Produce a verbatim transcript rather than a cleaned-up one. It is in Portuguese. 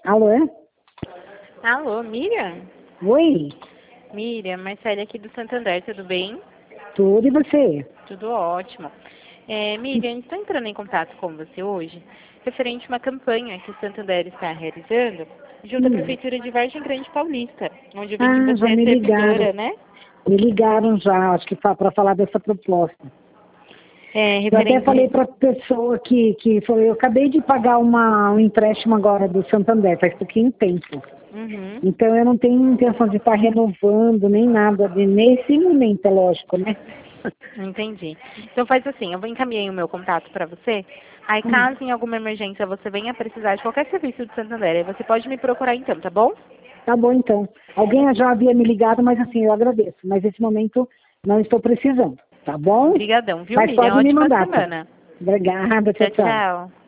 Alô? Alô, Miriam? Oi? Miriam, Marcele aqui do Santander, tudo bem? Tudo e você? Tudo ótimo. É, Miriam, estou entrando em contato com você hoje, referente a uma campanha que o Santander está realizando, junto à Hum. Prefeitura de Vargem Grande Paulista, onde eu vi que Ah, você já é me servidora, ligaram. né? Me ligaram já, acho que para falar dessa proposta. É, Eu até referente... falei para a pessoa que, que foi, eu acabei de pagar uma, um empréstimo agora do Santander, faz pouquinho tempo. Uhum. Então eu não tenho intenção de estar renovando nem nada de, nesse momento, é lógico, né? Entendi. Então faz assim, eu vou encaminhar o meu contato para você. Aí Hum. caso em alguma emergência você venha precisar de qualquer serviço do Santander, aí você pode me procurar então, tá bom? Tá bom então. Alguém já havia me ligado, mas assim, eu agradeço. Mas nesse momento não estou precisando, tá bom? Obrigadão, viu, Mas Miriam? pode me Ótima mandar, tá? semana. Obrigada, tchau, Tchau, tchau. tchau.